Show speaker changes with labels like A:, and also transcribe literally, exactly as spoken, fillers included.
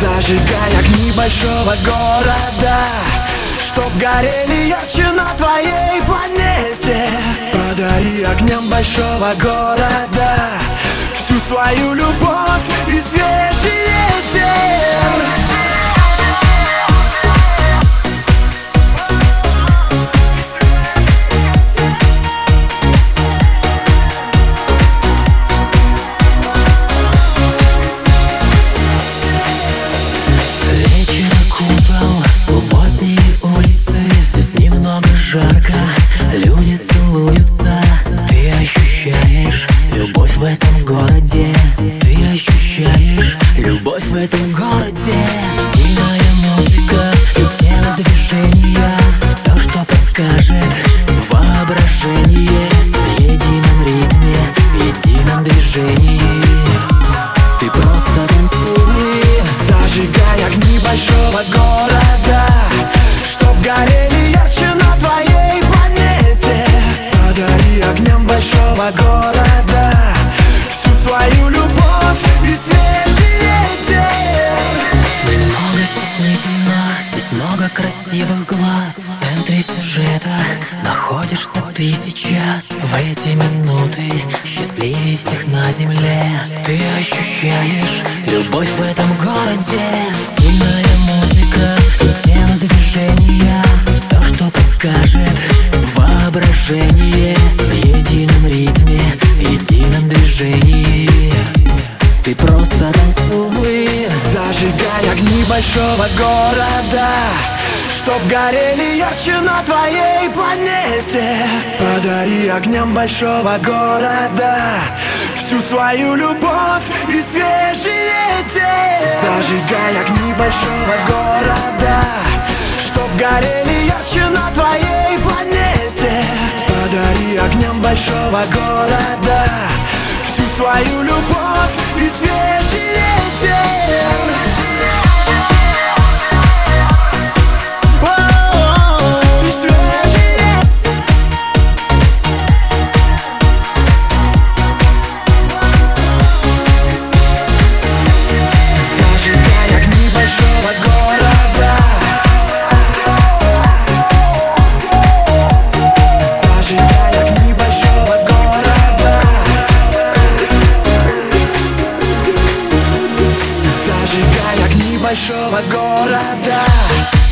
A: Зажигай огни большого города, чтоб горели ярче на твоей планете. Подари огням большого города всю свою любовь и свежий ветер.
B: Жарко, люди целуются. Ты ощущаешь любовь в этом городе. Ты ощущаешь любовь в этом городе. Стильная музыка и телодвижения, все, что подскажет воображение. В едином ритме, в едином движении. Ты просто танцуй.
A: Зажигай огни большого города, чтоб горели ярче на твоей планете. Подари огням большого города всю свою любовь и свежий ветер.
B: Немного стеснительно, здесь много красивых глаз. В центре сюжета находишься ты сейчас. В эти минуты счастливее всех на земле. Ты ощущаешь любовь в этом городе. Стильная музыка и телодвижения, все, что подскажет воображение. В едином ритме, в едином движении. Ты просто танцуй.
A: Зажигай огни большого города, чтоб горели ярче на твоей планете. Подари огням большого города всю свою любовь и свежий ветер. Зажигай огни большого города, чтоб горели ярче на твоей планете. Подари огням большого города всю свою любовь и свежий ветер. Зажигай огни большого города.